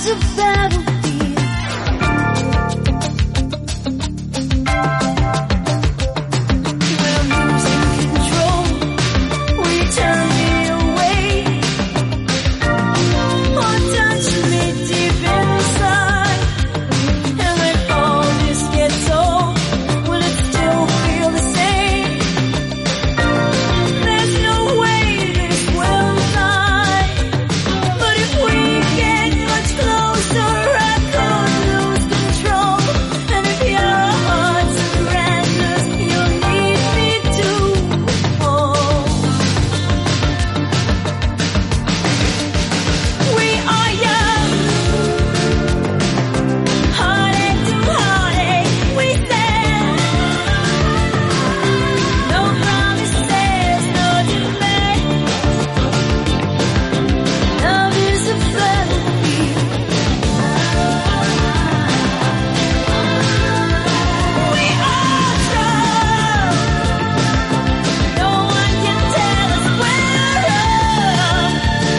a battlefield. When I'm losing control, will you turn me away? Or touch me deep inside? And when all this gets old, will it still feel the same? There's no way this will fly. But if we get much closer, I could lose control. And if your heart surrenders, you'll need me to. We are young, heartache to heartache, we stand. No promises, no delay. Love is a battlefield. We are strong. No one can tell us where to run.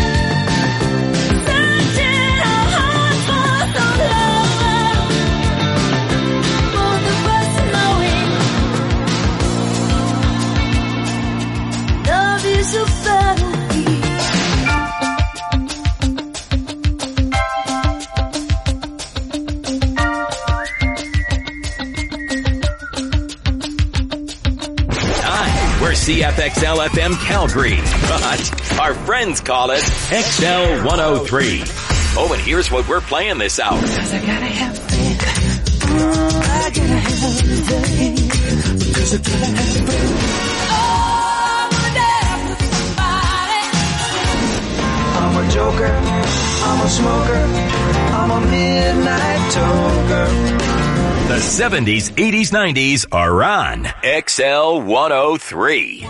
Searching our hearts for some love. Both of us knowing love is a battlefield. Hi, we're CFXL FM Calgary, but our friends call us XL 103. Oh, and here's what we're playing this hour. 'Cause I gotta have faith. I gotta have faith. 'Cause I gotta have faith. Oh, I'm gonna dance with somebody. I'm a joker, I'm a smoker, I'm a midnight toker. The 70s, 80s, 90s are on XL 103.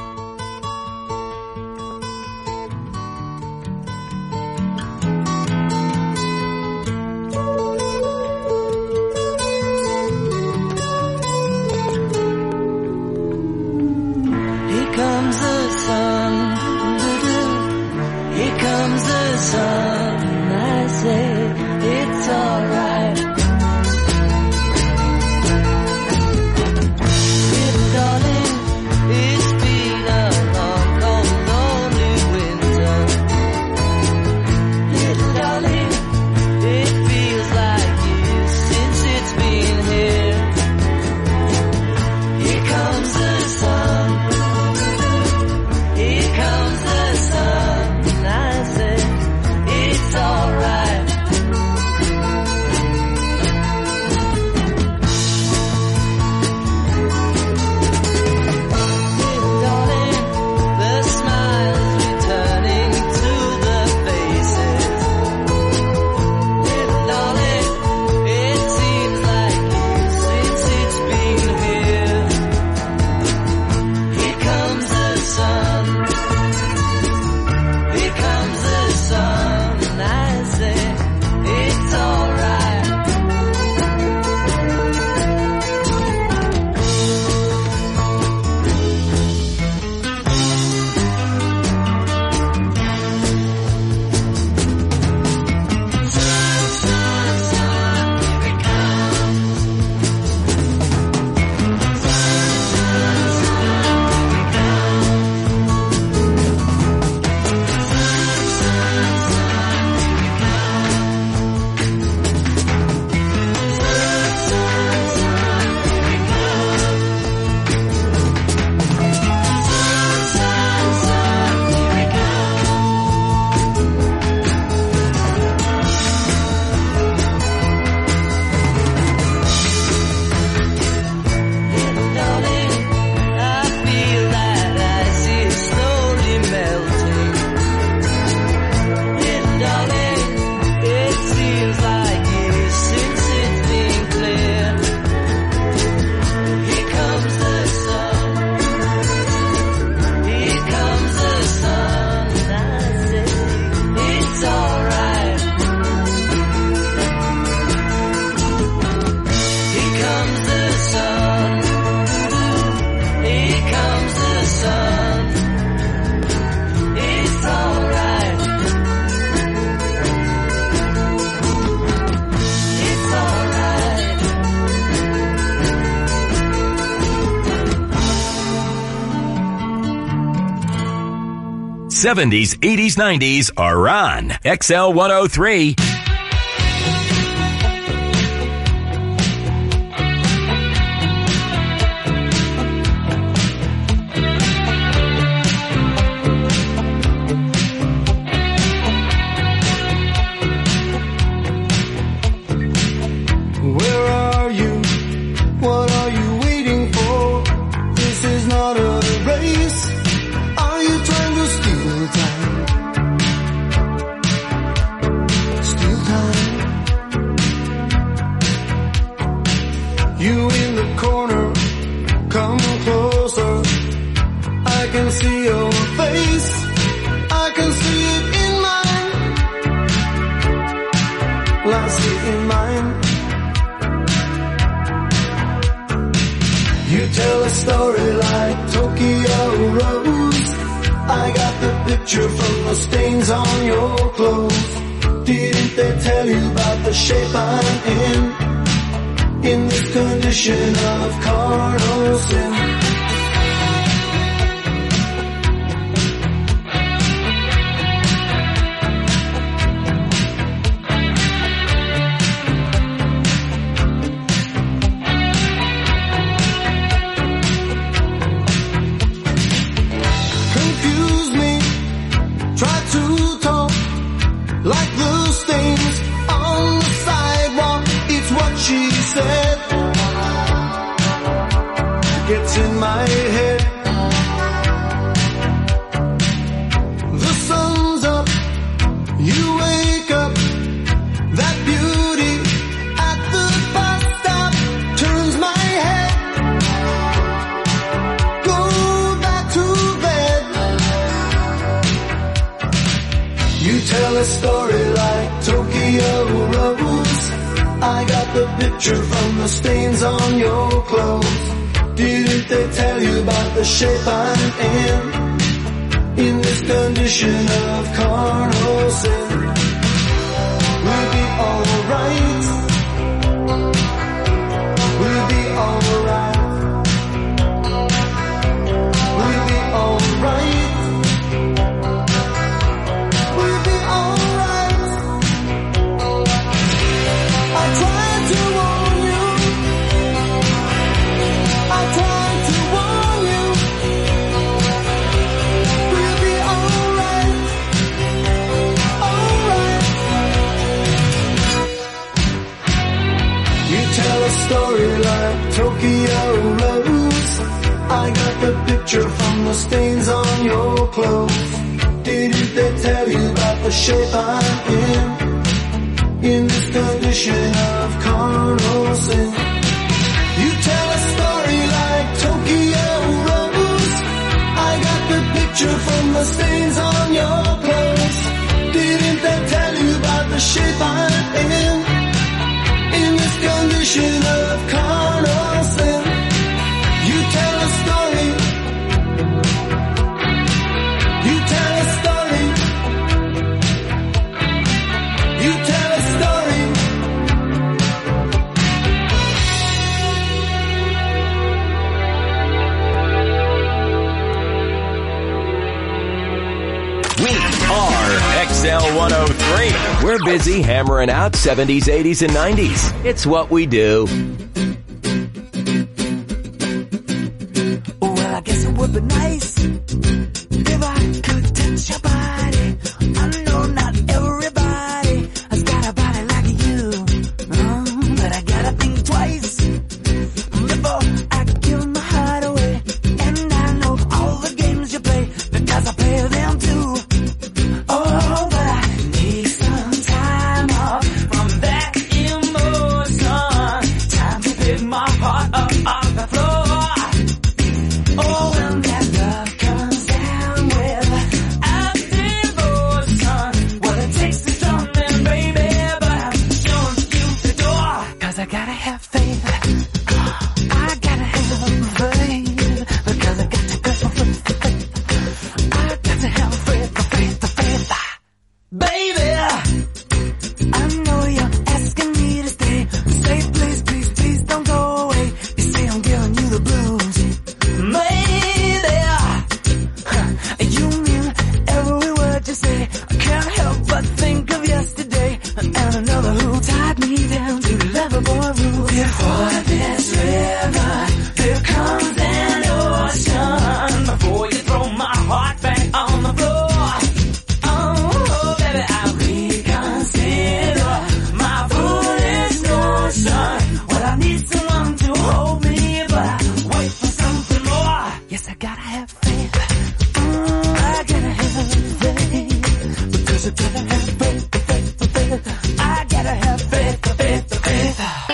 Here comes the sun, here comes the sun. I say it's alright. Darling, it's been a 70s, 80s, 90s are on XL 103. We're busy hammering out 70s, 80s, and 90s. It's what we do. Well, I guess it would be nice if I could touch your body. I know not everybody has got a body like you, but I gotta think twice before I give my heart away. And I know all the games you play because I play them too. Oh, but I need some time off from that emotion. Time to pick my heart up off the floor. Oh, when that love comes down with, I've Before this river, there comes an ocean. Before you throw my heart back on the floor. Oh, baby, I reconsider my foolish notion. Well, I need someone to hold me, but I wait for something more. Yes, I gotta have faith. I gotta have faith. Because I gotta have faith, faith. I gotta have faith, faith, faith.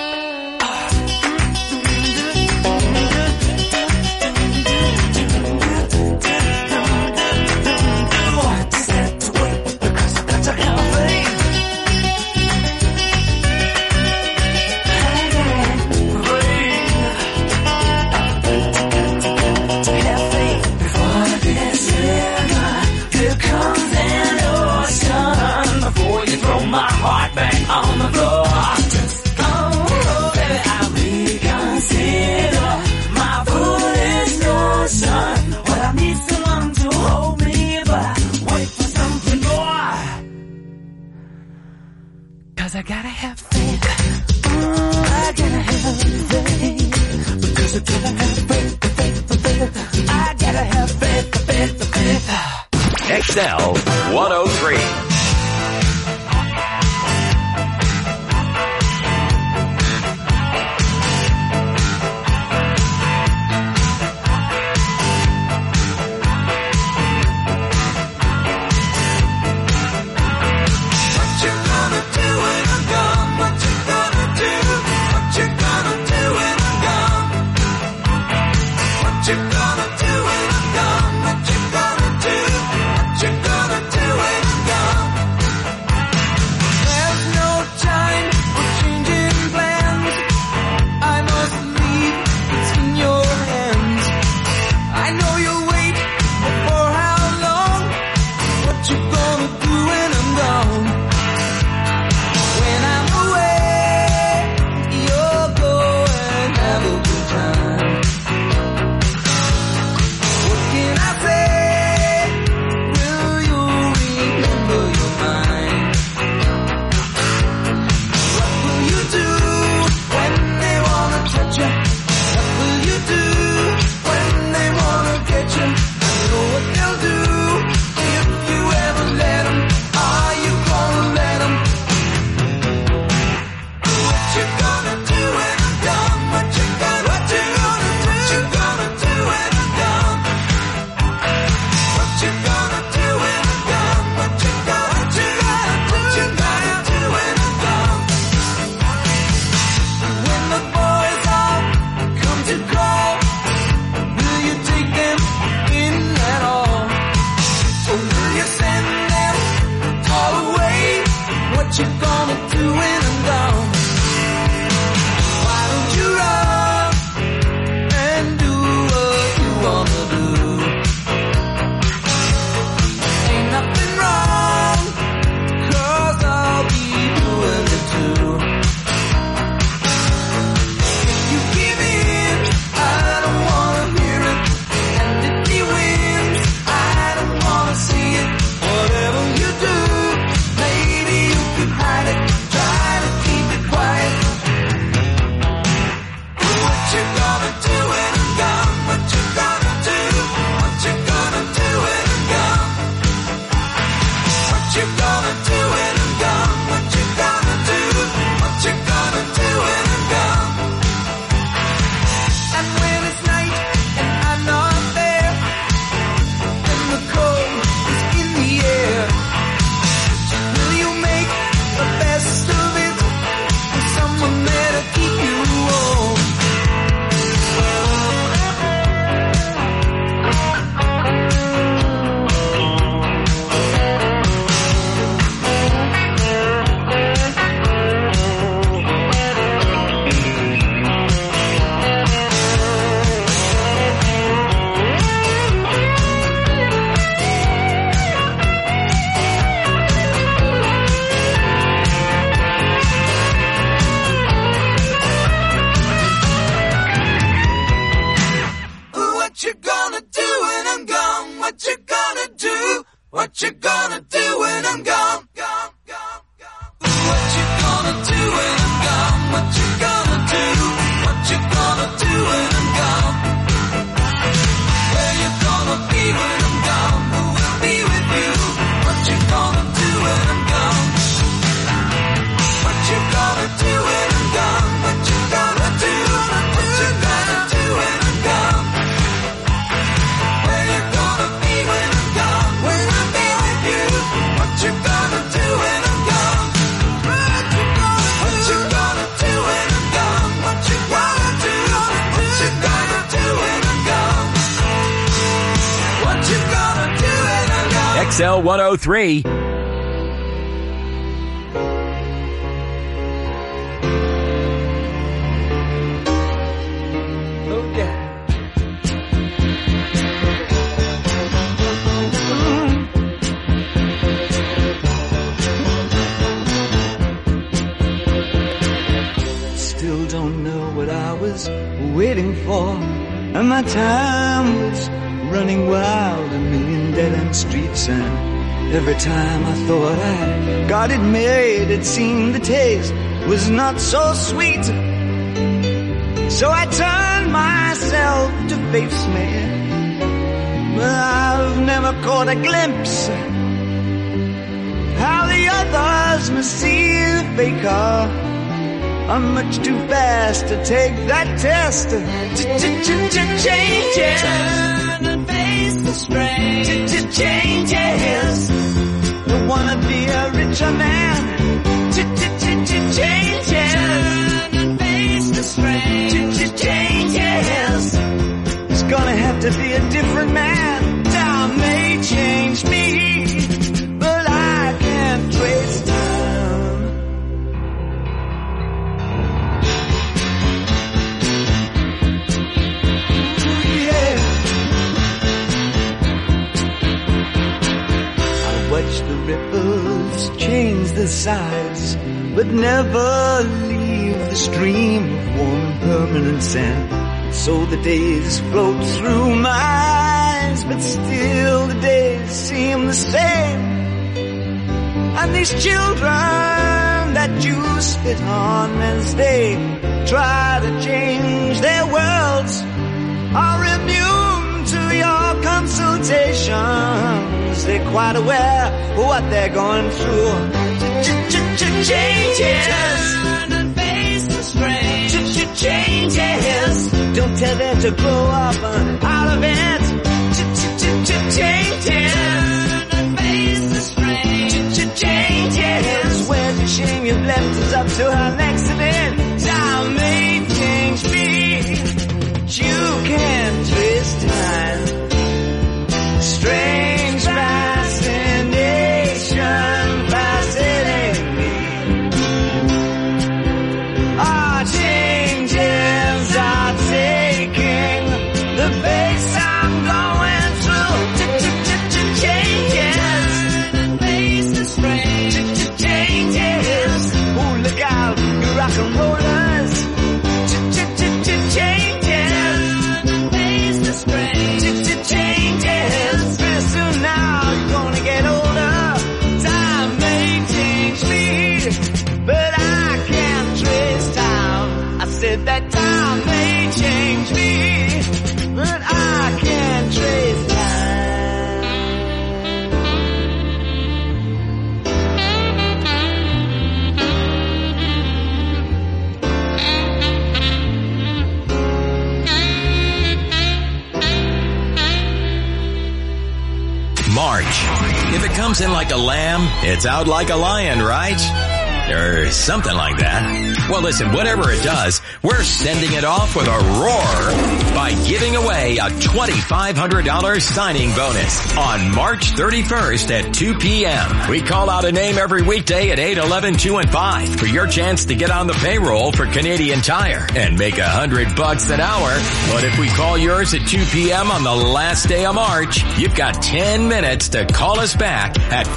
On the floor. Oh, baby, I reconsider my foolish notion. Well, I need someone to hold me, but I wait for something more. 'Cause I gotta have faith. I gotta have faith. Because I gotta have faith, faith. I gotta have faith, faith, faith. XL 103. What you gonna do when I'm gone? Gone, gone, gone. What you gonna do when I'm gone? What you gonna do? XL 103. Still don't know what I was waiting for, and my time was running wild, a million dead-end streets, and every time I thought I got it made, it seemed the taste was not so sweet. So I turned myself to face me, but I've never caught a glimpse how the others must see the faker. I'm much too fast to take that test. Changes. Turn and face the strain. Changes. Don't wanna be a richer man. Changes. Turn and face the strain. Changes. It's gonna have to be a different man. Time may change me, but I can't trace time. Watch the ripples change the size, but never leave the stream of warm and permanent sand. So the days float through my eyes, but still the days seem the same. And these children that you spit on as they try to change their worlds are immune to your consultations. They're quite aware of what they're going through. Changes. Turn and face the strain. Changes. Don't tell them to grow up out of it. Changes. Turn and face the strain. Changes. Where's the shame you've left us up to her accident? Time may change me, but you can't trace time. Strange fascination fascinating me. Our changes are taking the pace I'm going through. Changes. And face the strain. Changes. Oh, look out, you rock and rollers. Changes. And face the strain. Changes. Pretty soon now you're gonna get older. Time may change me, but I can't trace time. I said that time may change me, but I can't trace time. March. If it comes in like a lamb, it's out like a lion, right? Or something like that. Well, listen, whatever it does, we're sending it off with a roar by giving away a $2,500 signing bonus on March 31st at 2 p.m. We call out a name every weekday at 8, 11, 2, and 5 for your chance to get on the payroll for Canadian Tire and make $100 an hour. But if we call yours at 2 p.m. on the last day of March, you've got 10 minutes to call us back at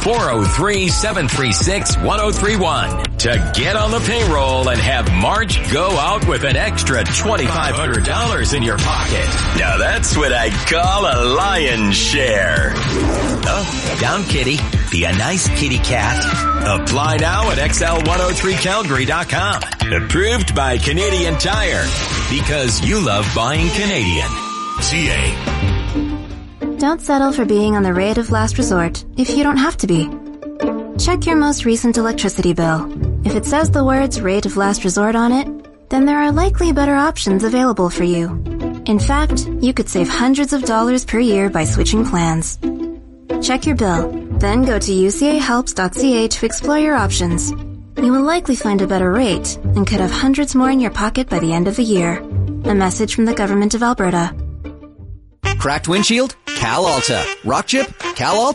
403-736-1031 to get on the payroll and have March go out with an extra $2,500 in your pocket. Now that's what I call a lion's share. Oh, down kitty. Be a nice kitty cat. Apply now at XL103Calgary.com. Approved by Canadian Tire. Because you love buying Canadian. CA. Don't settle for being on the rate of last resort if you don't have to be. Check your most recent electricity bill. If it says the words rate of last resort on it, then there are likely better options available for you. In fact, you could save hundreds of dollars per year by switching plans. Check your bill, then go to ucahelps.ca to explore your options. You will likely find a better rate and could have hundreds more in your pocket by the end of the year. A message from the Government of Alberta. Cracked windshield? Cal Alta. Rock chip? Cal Alta.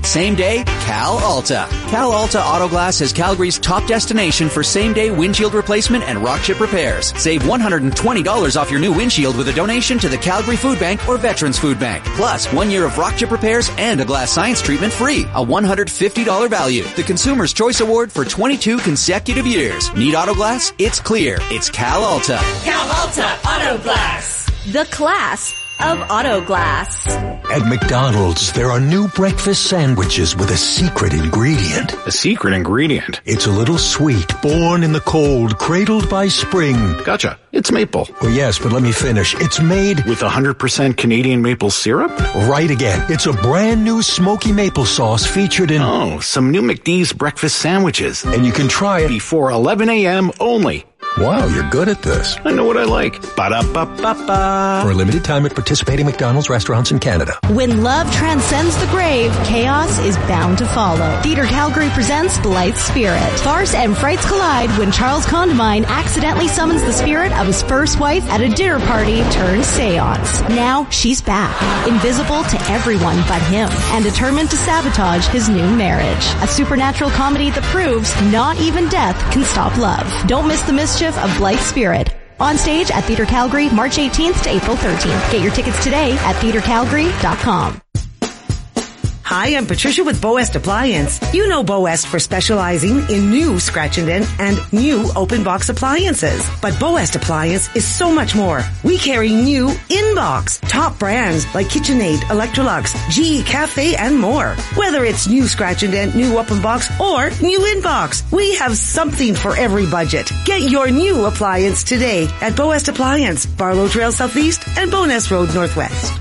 Same day, Cal Alta. Cal Alta Auto Glass is Calgary's top destination for same-day windshield replacement and rock chip repairs. Save $120 off your new windshield with a donation to the Calgary Food Bank or Veterans Food Bank. Plus, 1 year of rock chip repairs and a glass science treatment free. A $150 value. The Consumer's Choice Award for 22 consecutive years. Need auto glass? It's clear. It's Cal Alta. Cal Alta Auto Glass. The class of auto glass. At McDonald's, there are new breakfast sandwiches with a secret ingredient. A secret ingredient? It's a little sweet, born in the cold, cradled by spring. Gotcha. It's maple. Well, yes, but let me finish. It's made with 100% Canadian maple syrup? Right again. It's a brand new smoky maple sauce featured in... Oh, some new McD's breakfast sandwiches. And you can try it before 11 a.m. only. Wow, you're good at this. I know what I like. Ba-da-ba-ba-ba. For a limited time at participating McDonald's restaurants in Canada. When love transcends the grave, chaos is bound to follow. Theatre Calgary presents Blithe Spirit. Farce and frights collide when Charles Condamine accidentally summons the spirit of his first wife at a dinner party turned seance. Now she's back, invisible to everyone but him, and determined to sabotage his new marriage. A supernatural comedy that proves not even death can stop love. Don't miss the mischief of Blithe Spirit. On stage at Theatre Calgary, March 18th to April 13th. Get your tickets today at theatrecalgary.com. Hi, I'm Patricia with Boest Appliance. You know Boest for specializing in new scratch and dent and new open box appliances. But Boest Appliance is so much more. We carry new in-box, top brands like KitchenAid, Electrolux, GE Cafe, and more. Whether it's new scratch and dent, new open box, or new in-box, we have something for every budget. Get your new appliance today at Boest Appliance, Barlow Trail Southeast and Bowness Road Northwest.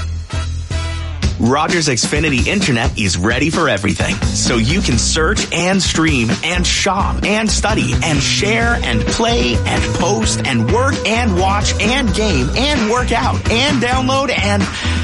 Rogers Xfinity Internet is ready for everything, so you can search and stream and shop and study and share and play and post and work and watch and game and work out and download and...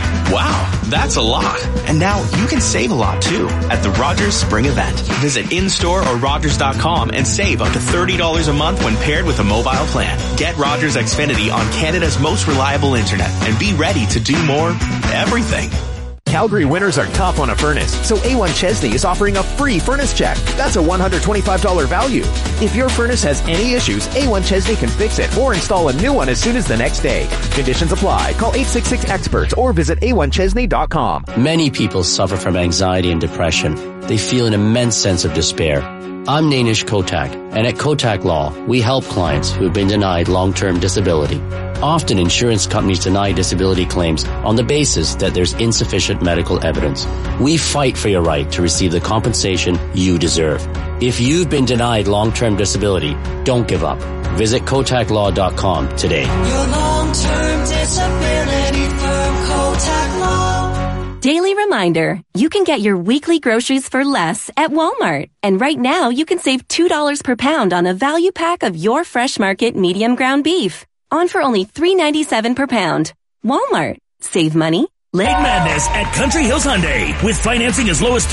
Wow, that's a lot. And now you can save a lot too at the Rogers Spring Event. Visit in-store or Rogers.com and save up to $30 a month when paired with a mobile plan. Get Rogers Xfinity on Canada's most reliable internet and be ready to do more everything. Calgary winters are tough on a furnace, so A1 Chesney is offering a free furnace check. That's a $125 value. If your furnace has any issues, A1 Chesney can fix it or install a new one as soon as the next day. Conditions apply. Call 866-EXPERTS or visit a1chesney.com. Many people suffer from anxiety and depression. They feel an immense sense of despair. I'm Nainish Kotak, and at Kotak Law, we help clients who have been denied long-term disability. Often insurance companies deny disability claims on the basis that there's insufficient medical evidence. We fight for your right to receive the compensation you deserve. If you've been denied long-term disability, don't give up. Visit KotakLaw.com today. Your long-term disability firm, Kotak Law. Daily reminder, you can get your weekly groceries for less at Walmart. And right now, you can save $2 per pound on a value pack of your Fresh Market medium ground beef. On for only $3.97 per pound. Walmart. Save money. Late madness at Country Hills Hyundai with financing as low as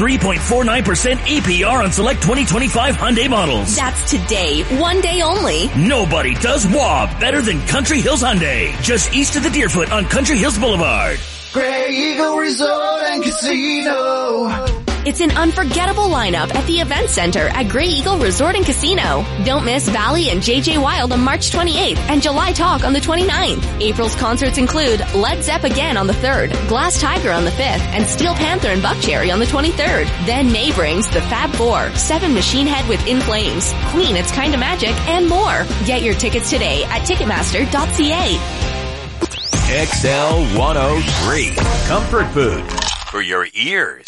3.49% APR on select 2025 Hyundai models. That's today, one day only. Nobody does WA better than Country Hills Hyundai, just east of the Deerfoot on Country Hills Boulevard. Grey Eagle Resort and Casino. It's an unforgettable lineup at the Event Center at Grey Eagle Resort and Casino. Don't miss Valley and JJ Wild on March 28th and July Talk on the 29th. April's concerts include Led Zepp again on the 3rd, Glass Tiger on the 5th, and Steel Panther and Buckcherry on the 23rd. Then May brings the Fab Four, 7 Machine Head with In Flames, Queen It's Kinda Magic, and more. Get your tickets today at Ticketmaster.ca. XL 103. Comfort food for your ears.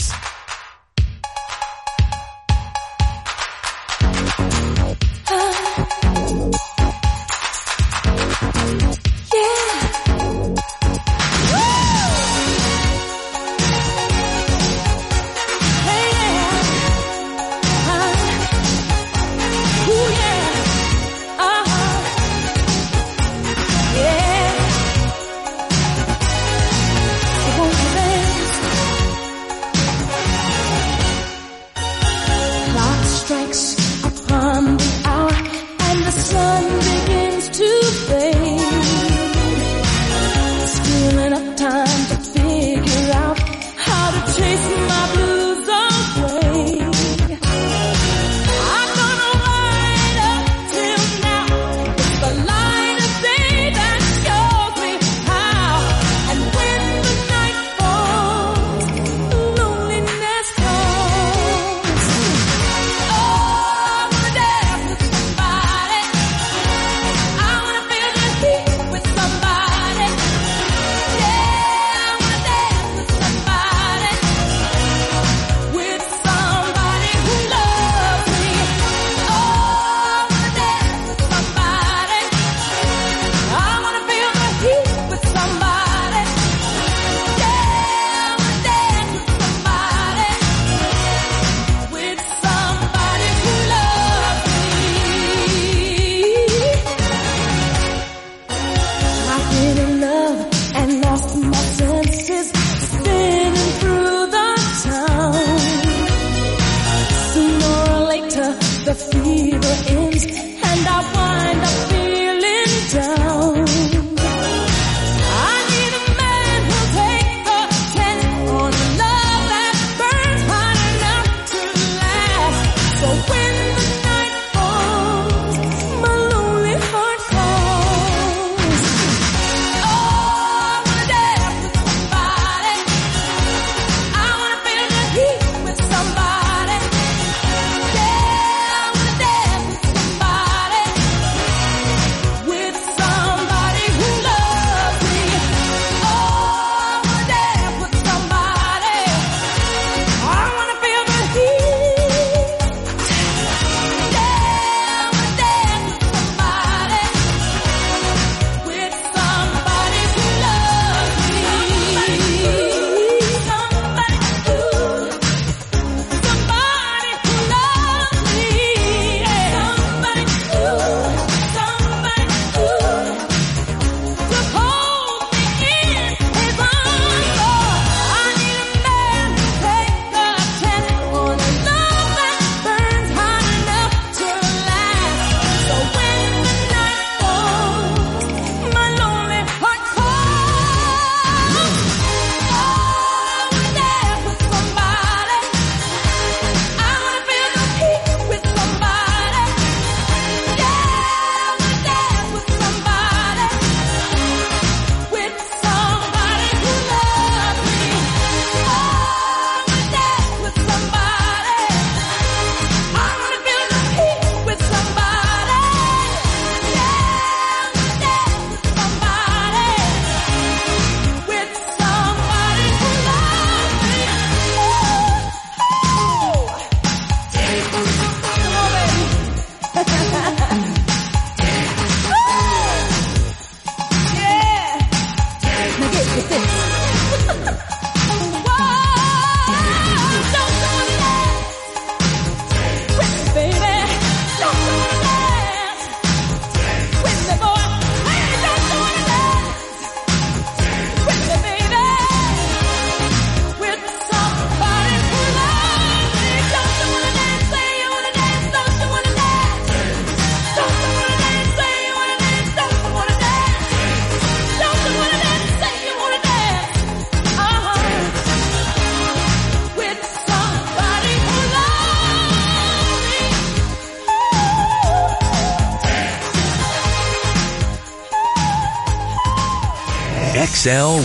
XL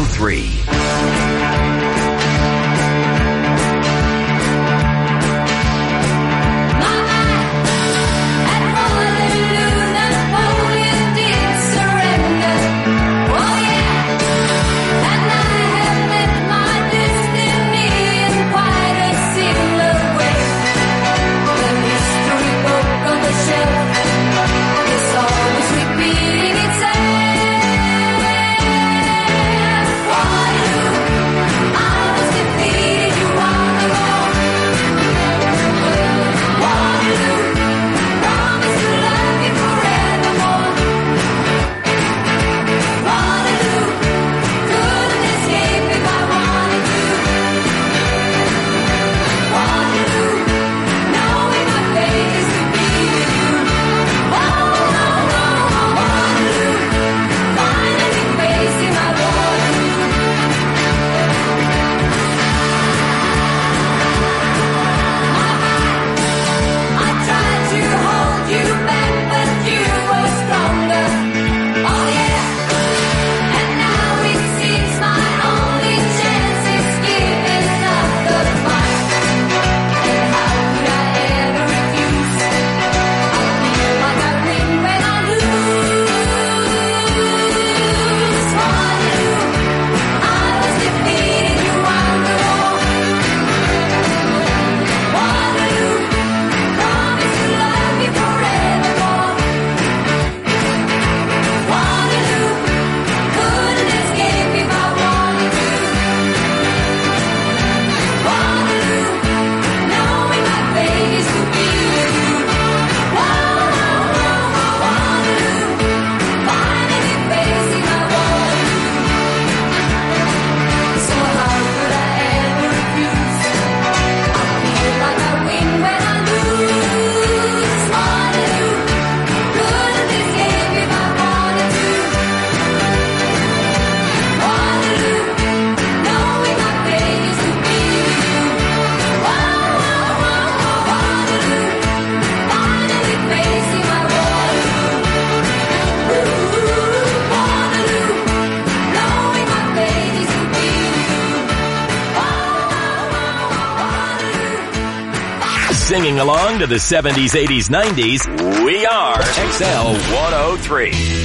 103. Singing along to the 70s, 80s, 90s, we are XL 103.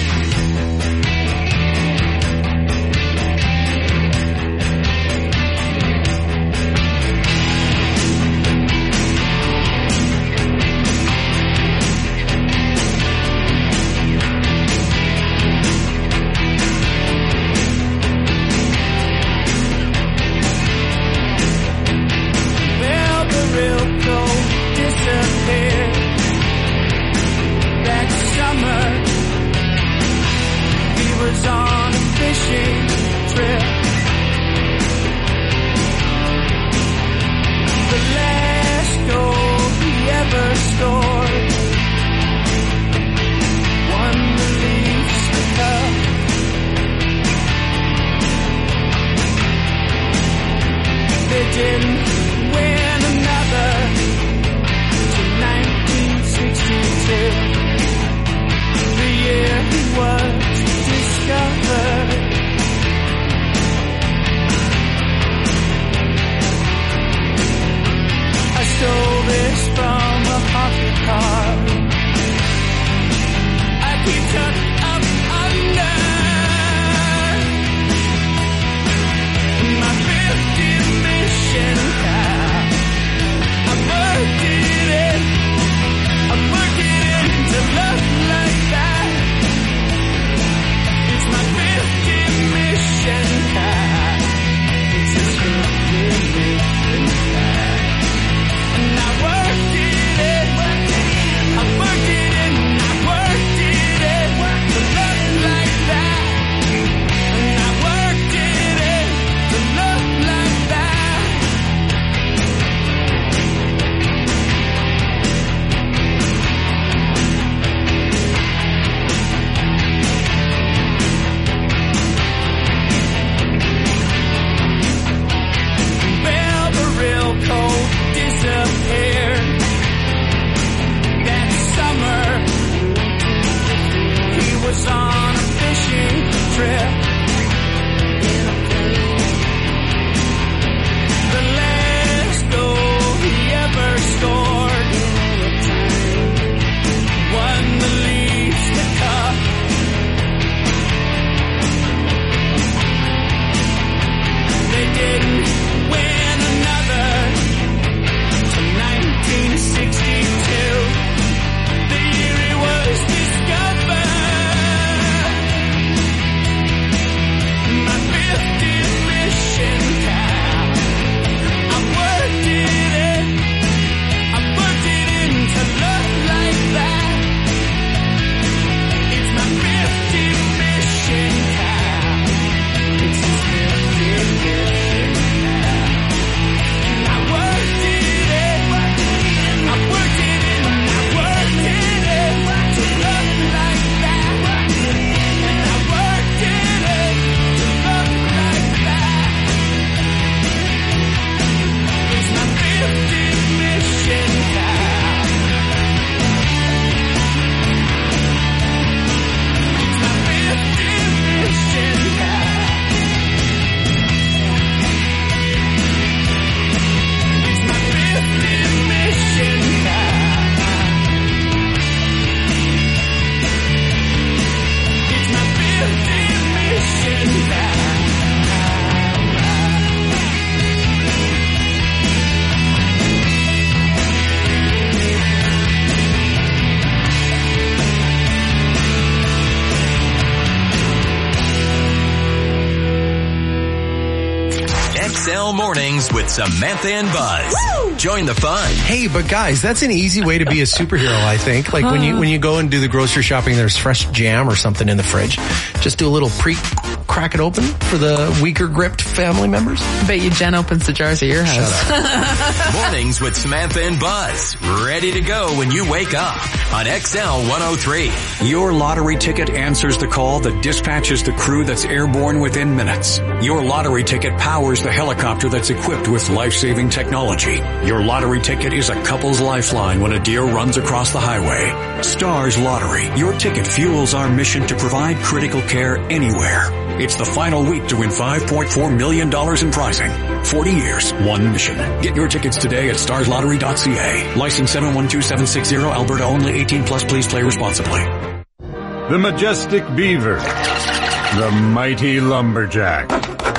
with Samantha and Buzz. Woo! Join the fun. Hey, but guys, that's an easy way to be a superhero, I think. Like when you go and do the grocery shopping, there's fresh jam or something in the fridge. Just do a little crack it open for the weaker gripped family members. Bet you Jen opens the jars at your house. Mornings with Samantha and Buzz. Ready to go when you wake up on XL 103. Your lottery ticket answers the call that dispatches the crew that's airborne within minutes. Your lottery ticket powers the helicopter that's equipped with life-saving technology. Your lottery ticket is a couple's lifeline when a deer runs across the highway. Stars Lottery. Your ticket fuels our mission to provide critical care anywhere. It's the final week to win $5.4 million in prizing. 40 years, one mission. Get your tickets today at starslottery.ca. License 712760, Alberta only, 18 plus. Please play responsibly. The Majestic Beaver. The Mighty Lumberjack.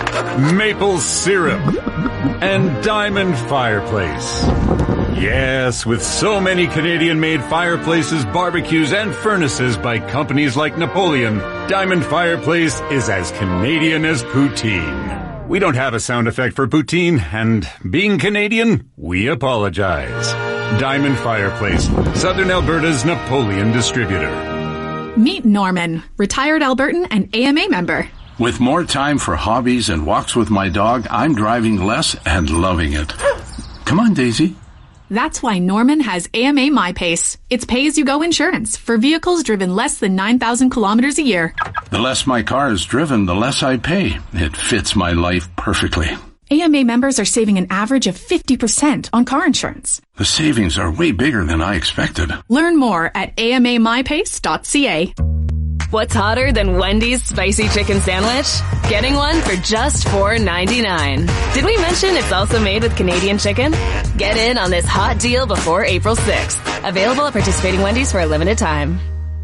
Maple Syrup. And Diamond Fireplace. Yes, with so many Canadian-made fireplaces, barbecues, and furnaces by companies like Napoleon, Diamond Fireplace is as Canadian as poutine. We don't have a sound effect for poutine, and being Canadian, we apologize. Diamond Fireplace, Southern Alberta's Napoleon distributor. Meet Norman, retired Albertan and AMA member. With more time for hobbies and walks with my dog, I'm driving less and loving it. Come on, Daisy. That's why Norman has AMA MyPace. It's pay-as-you-go insurance for vehicles driven less than 9,000 kilometers a year. The less my car is driven, the less I pay. It fits my life perfectly. AMA members are saving an average of 50% on car insurance. The savings are way bigger than I expected. Learn more at amamypace.ca. What's hotter than Wendy's spicy chicken sandwich? Getting one for just $4.99. Did we mention it's also made with Canadian chicken? Get in on this hot deal before April 6th. Available at participating Wendy's for a limited time.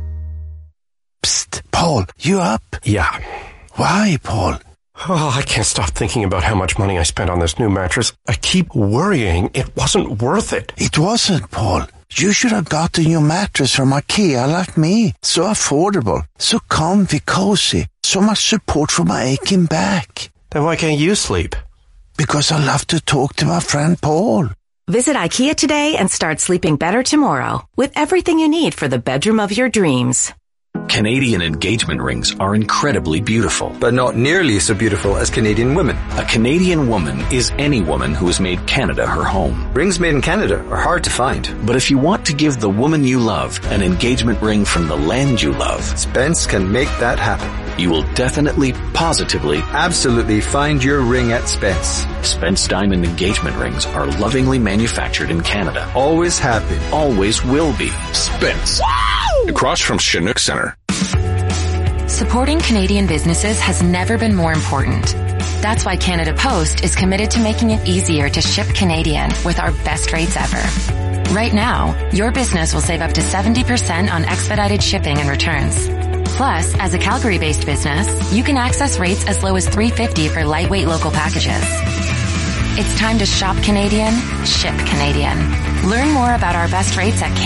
Psst, Paul, you up? Yeah. Why, Paul? Oh, I can't stop thinking about how much money I spent on this new mattress. I keep worrying it wasn't worth it. It wasn't, Paul. You should have got a new mattress from IKEA like me. So affordable, so comfy, cozy, so much support for my aching back. Then why can't you sleep? Because I love to talk to my friend Paul. Visit IKEA today and start sleeping better tomorrow with everything you need for the bedroom of your dreams. Canadian engagement rings are incredibly beautiful. But not nearly so beautiful as Canadian women. A Canadian woman is any woman who has made Canada her home. Rings made in Canada are hard to find. But if you want to give the woman you love an engagement ring from the land you love, Spence can make that happen. You will definitely, positively, absolutely find your ring at Spence. Spence Diamond engagement rings are lovingly manufactured in Canada. Always have been. Always will be. Spence. Wow! Across from Chinook Center. Supporting Canadian businesses has never been more important. That's why Canada Post is committed to making it easier to ship Canadian with our best rates ever. Right now, your business will save up to 70% on expedited shipping and returns. Plus, as a Calgary-based business, you can access rates as low as $3.50 for lightweight local packages. It's time to shop Canadian, ship Canadian. Learn more about our best rates at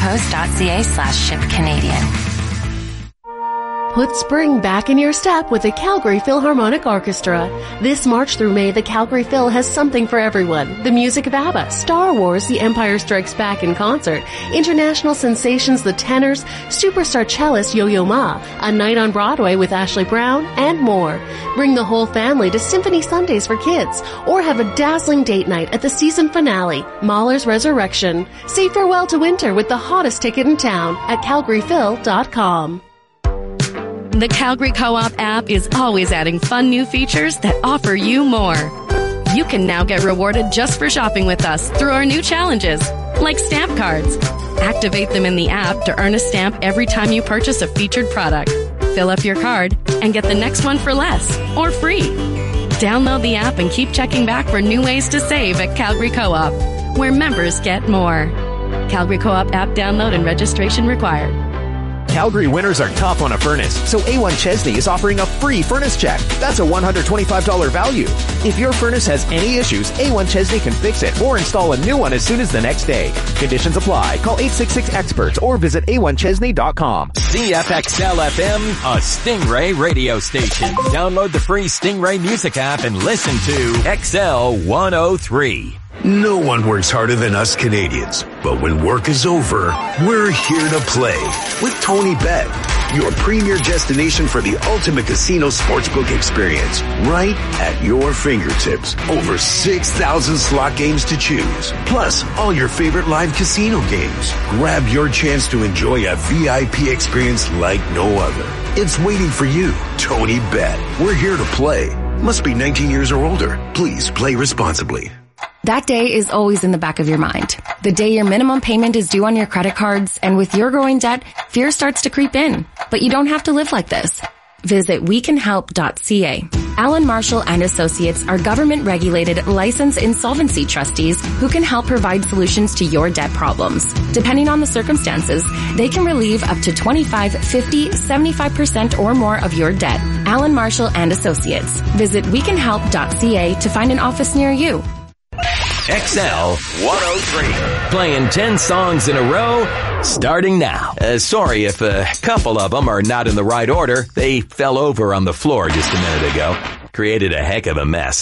canadapost.ca/shipcanadian. Put spring back in your step with the Calgary Philharmonic Orchestra. This March through May, the Calgary Phil has something for everyone. The music of ABBA, Star Wars, The Empire Strikes Back in concert, international sensations The Tenors, superstar cellist Yo-Yo Ma, A Night on Broadway with Ashley Brown, and more. Bring the whole family to Symphony Sundays for kids, or have a dazzling date night at the season finale, Mahler's Resurrection. Say farewell to winter with the hottest ticket in town at calgaryphil.com. The Calgary Co-op app is always adding fun new features that offer you more. You can now get rewarded just for shopping with us through our new challenges, like stamp cards. Activate them in the app to earn a stamp every time you purchase a featured product. Fill up your card and get the next one for less or free. Download the app and keep checking back for new ways to save at Calgary Co-op, where members get more. Calgary Co-op app download and registration required. Calgary winters are tough on a furnace, so A1 Chesney is offering a free furnace check. That's a $125 value. If your furnace has any issues, A1 Chesney can fix it or install a new one as soon as the next day. Conditions apply. Call 866-EXPERTS or visit a1chesney.com. CFXL FM, a Stingray radio station. Download the free Stingray music app and listen to XL 103. No one works harder than us Canadians, but when work is over, we're here to play with Tony Bet, your premier destination for the ultimate casino sportsbook experience, right at your fingertips. Over 6,000 slot games to choose, plus all your favorite live casino games. Grab your chance to enjoy a VIP experience like no other. It's waiting for you, Tony Bet. We're here to play. Must be 19 years or older. Please play responsibly. That day is always in the back of your mind. The day your minimum payment is due on your credit cards, and with your growing debt, fear starts to creep in. But you don't have to live like this. Visit wecanhelp.ca. Allen Marshall and Associates are government-regulated, licensed insolvency trustees who can help provide solutions to your debt problems. Depending on the circumstances, they can relieve up to 25, 50, 75% or more of your debt. Allen Marshall and Associates. Visit wecanhelp.ca to find an office near you. XL 103. Playing 10 songs in a row, starting now. Sorry if a couple of them are not in the right order. They fell over on the floor just a minute ago. Created a heck of a mess.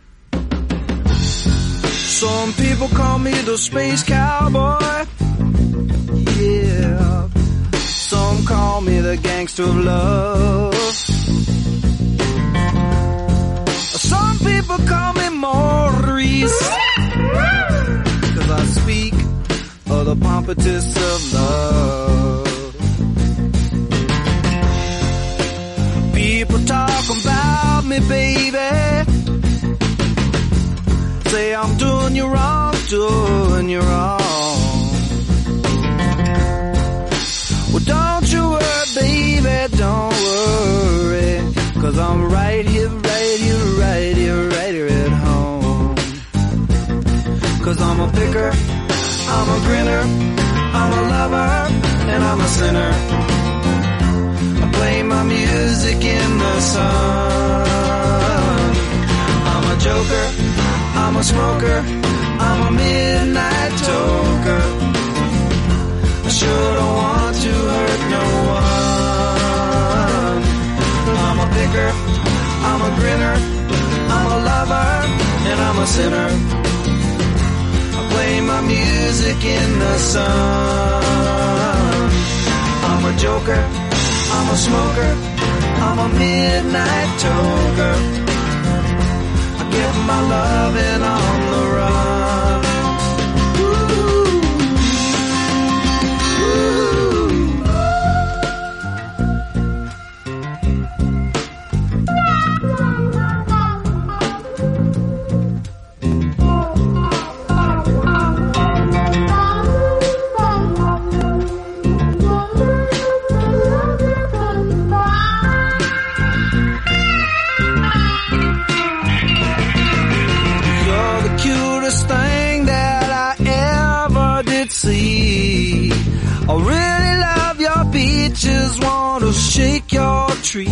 Some people call me the space cowboy. Yeah. Some call me the gangster of love. Some people call me Maurice. Cause I speak of the pompatus of love. People talk about me, baby. Say I'm doing you wrong, doing you wrong. Well, don't you worry, baby, don't worry. Cause I'm right here, right here, right here, right here at home. Cause I'm a picker, I'm a grinner, I'm a lover, and I'm a sinner. I play my music in the sun. I'm a joker, I'm a smoker, I'm a midnight toker. I sure don't want to hurt no one. I'm a picker, I'm a grinner, I'm a lover, and I'm a sinner. I play my music in the sun. I'm a joker, I'm a smoker, I'm a midnight toker. I get my loving on the run. I really love your peaches, want to shake your tree.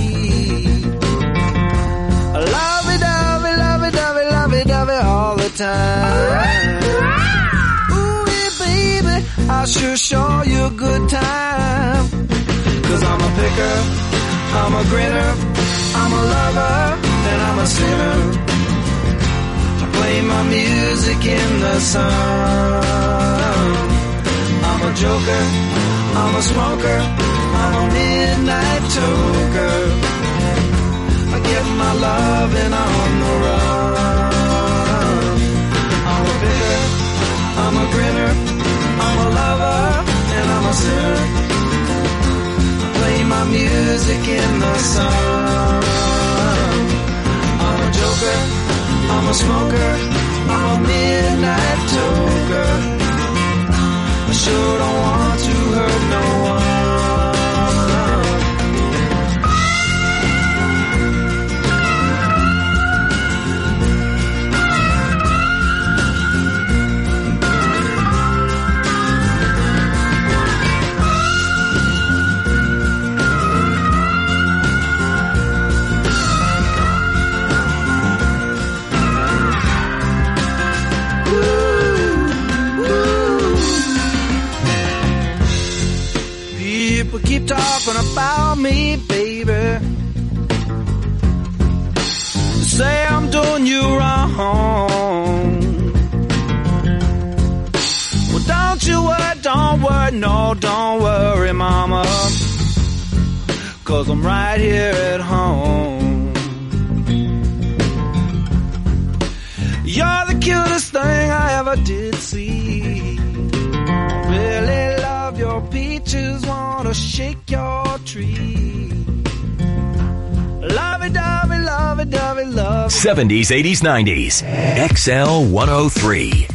Lovey-dovey, lovey-dovey, lovey-dovey all the time. Ooh, yeah, baby, I sure show you a good time. Cause I'm a picker, I'm a grinner, I'm a lover, and I'm a sinner. I play my music in the sun. I'm a joker, I'm a smoker, I'm a midnight toker. I get my loving on the run. I'm a picker, I'm a grinner, I'm a lover, and I'm a sinner. I play my music in the sun. I'm a joker, I'm a smoker, I'm a midnight toker. I sure don't want to hurt no one. you're talking about me, baby. Say I'm doing you wrong. Well, don't worry, no, don't worry, mama. 'Cause I'm right here at home. You're the cutest thing I ever did see. Really love your peaches, wanna shake your tree. Lovey-dovey, lovey-dovey, love. 70s, 80s, 90s. XL 103.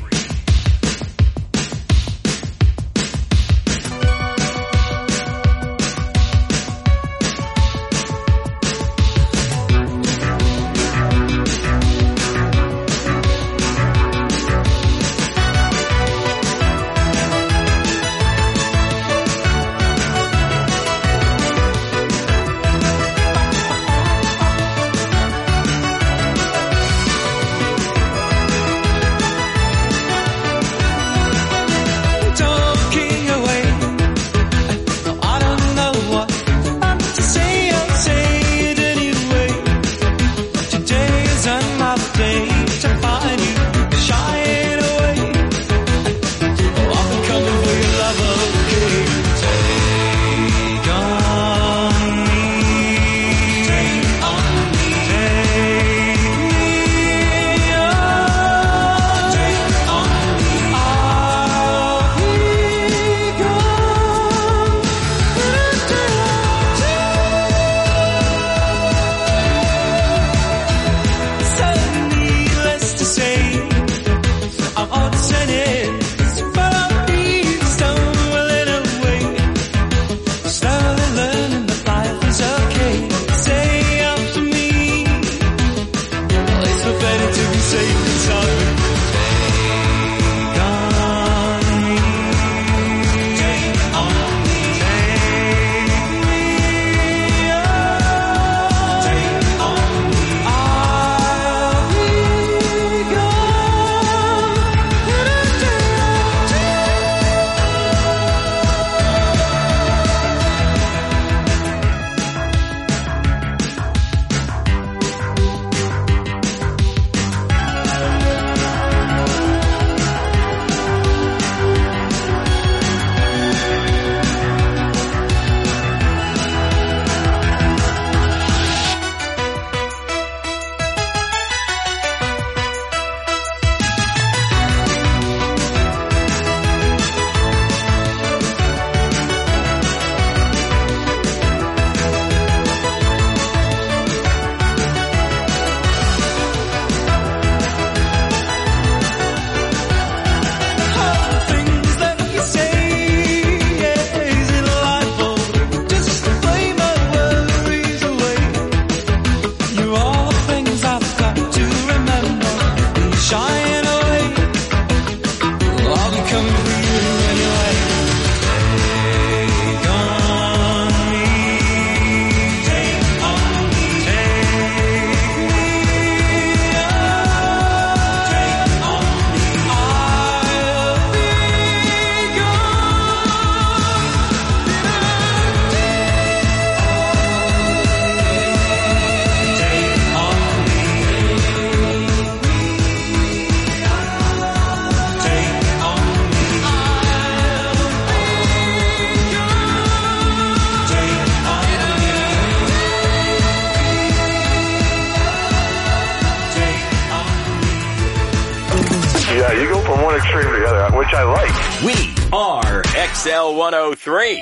Yeah, you go from one extreme to the other, which I like. We are XL 103.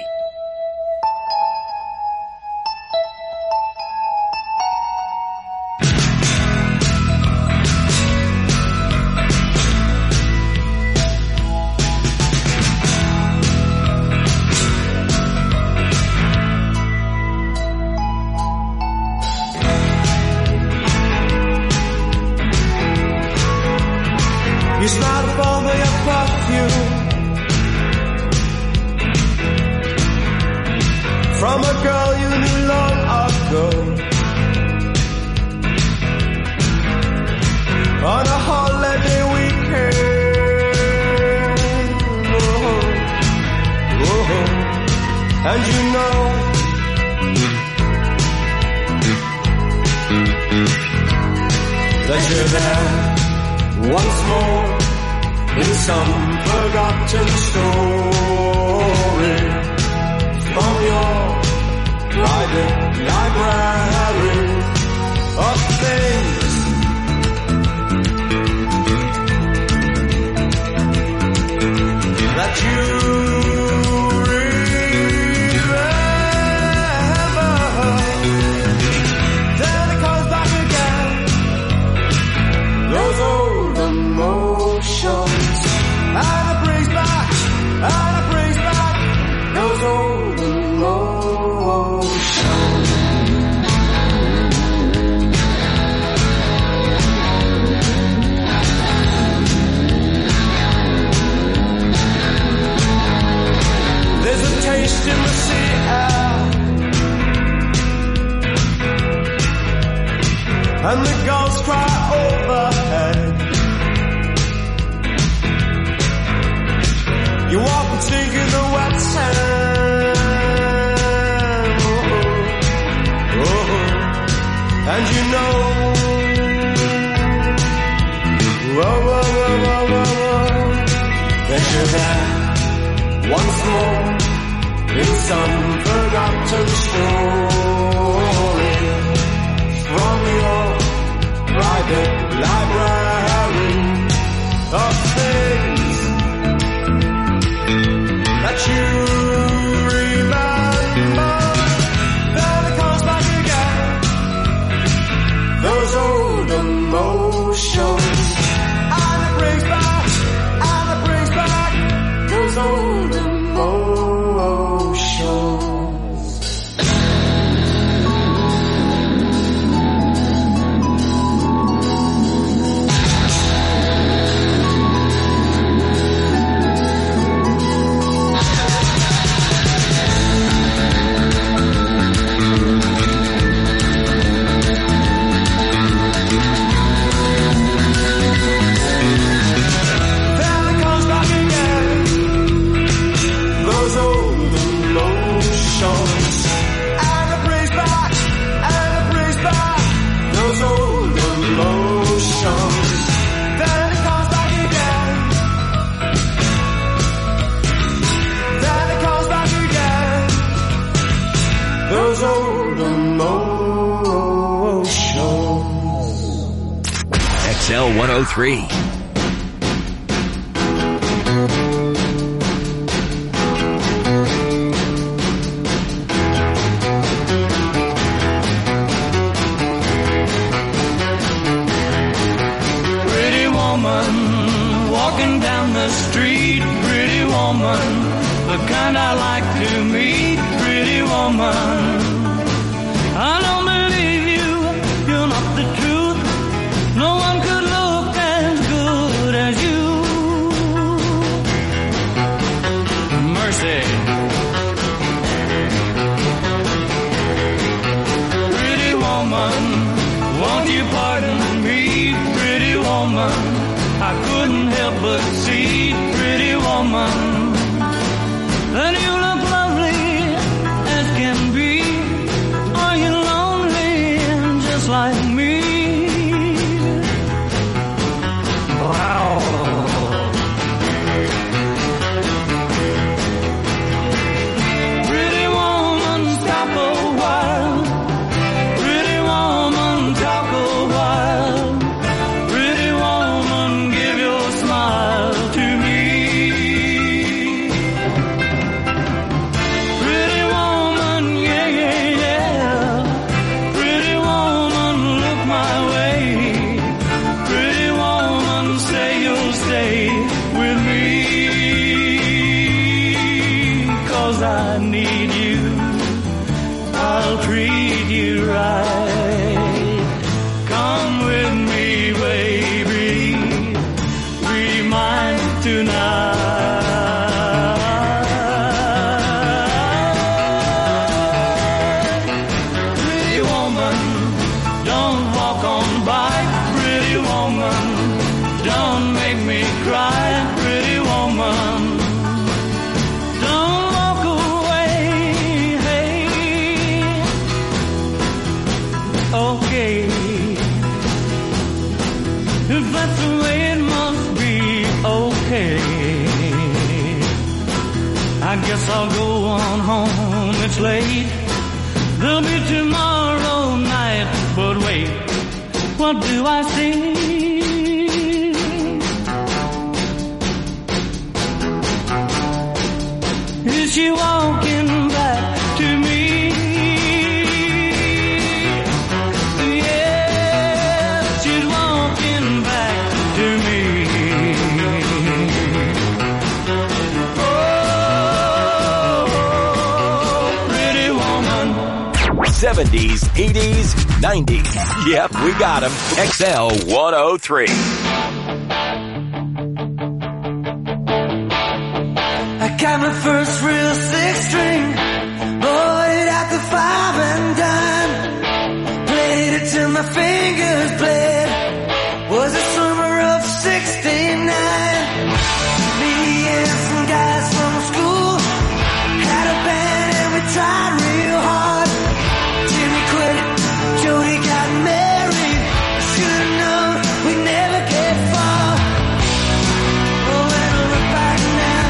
You smiled upon me a perfume from a girl you knew long ago. On a holiday weekend, oh, oh, and you know you're there once more in some forgotten story from your private library of things that you remember. Then it comes back again, those old emotions, and it brings back those old emotions. There's a taste in the sea air, and the gulls cry overhead. You walk and sink in the wet sand, and you know, that you're there once more in some forgotten story from your private library of things that you remember. Then it comes back again, those old emotions, and it brings back those old emotions. XL 103. Pretty woman, walking down the street. Pretty woman, the kind I like to meet. Pretty woman, I don't believe you, you're not the truth. No one could look as good as you. Mercy. Pretty woman, won't you pardon me? Pretty woman, I couldn't help but see. Pretty woman, that you look lovely as can be. Are you lonely just like me? Wow. Pretty woman, stop a while. Pretty woman, talk a while. Pretty woman, give your smile to me. Pretty woman, yeah, yeah, yeah. Pretty woman, look my way. Pretty woman, say you'll stay with me. 'Cause I need you, I'll treat you right. Come with me, baby, be mine tonight. Pretty woman, don't walk on by. Pretty woman, don't make me cry. Pretty woman, don't walk away. Hey, okay. head. I guess I'll go on home, it's late. There'll be tomorrow night, but wait, what do I see? Is she walking back to me? Yeah, she's walking back to me. Oh, pretty woman. 70s, 80s, 90s. Yep, we got them. XL 103. I got my first real six string, bought it at the 5 and dime, played it till my fingers bled, was the summer of 69, me and some guys from school, had a band and we tried real hard, Jimmy quit, Jody got married, I should've known we'd never get far, oh when I look back now,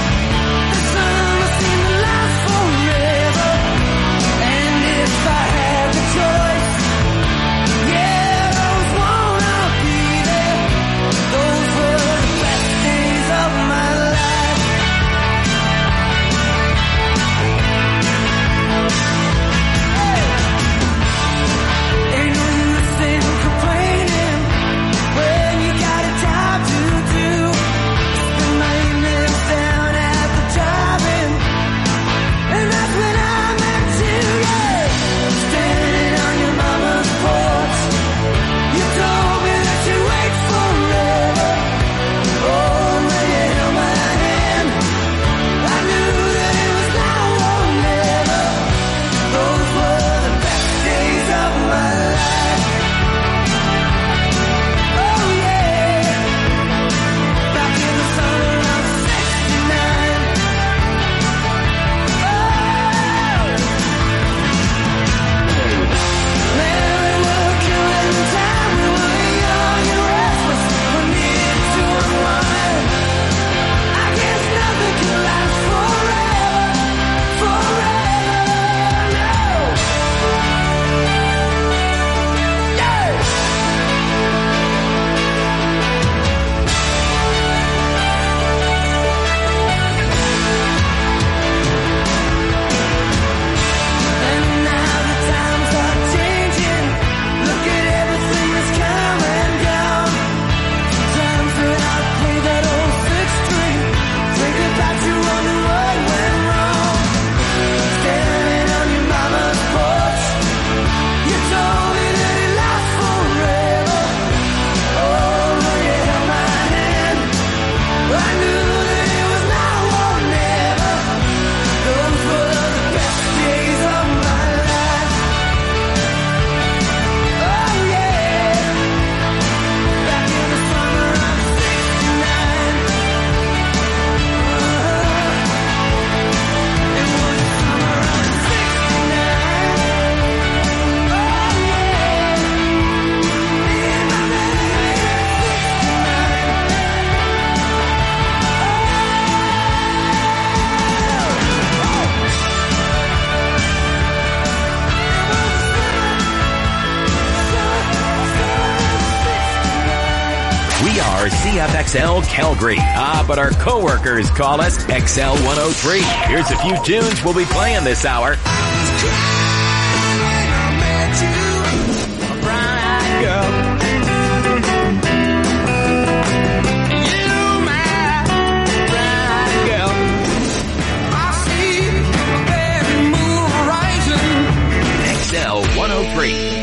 CFXL Calgary. But our coworkers call us XL 103. Here's a few tunes we'll be playing this hour. XL 103.